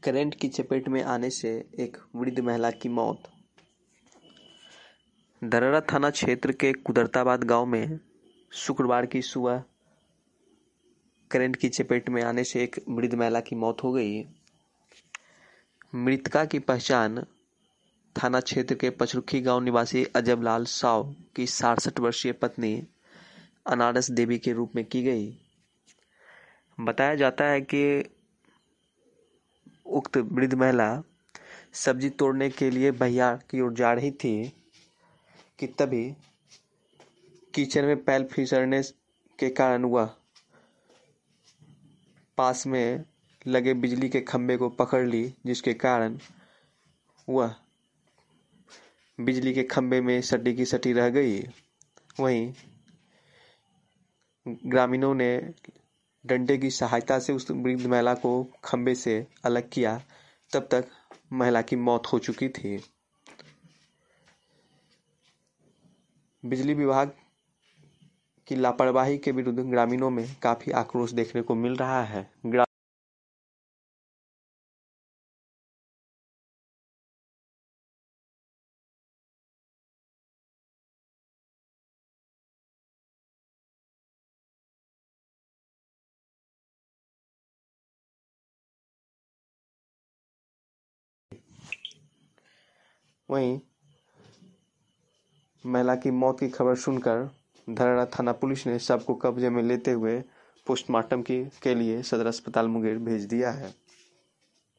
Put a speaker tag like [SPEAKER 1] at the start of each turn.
[SPEAKER 1] Current की चपेट में आने से एक वृद्ध महिला की मौत। धरहरा थाना क्षेत्र के कुदरताबाद गांव में शुक्रवार की सुबह करंट की चपेट में आने से एक वृद्ध महिला की मौत हो गई। मृतका की पहचान थाना क्षेत्र के पचरुखी गांव निवासी अजबलाल साव की 67 वर्षीय पत्नी अनारस देवी के रूप में की गई। बताया जाता है कि उक्त वृद्ध महिला सब्जी तोड़ने के लिए बहियार की ओर जा रही थी कि तभी कीचड़ में पैर फिसलने के कारण वह पास में लगे बिजली के खंभे को पकड़ ली, जिसके कारण वह बिजली के खंभे में सटी की सटी रह गई। वहीं ग्रामीणों ने डंडे की सहायता से उस वृद्ध महिला को खंभे से अलग किया। तब तक महिला की मौत हो चुकी थी। बिजली विभाग की लापरवाही के विरुद्ध ग्रामीणों में काफी आक्रोश देखने को मिल रहा है। वहीं महिला की मौत की खबर सुनकर धरहरा थाना पुलिस ने शव को कब्जे में लेते हुए पोस्टमार्टम के लिए सदर अस्पताल मुंगेर भेज दिया है।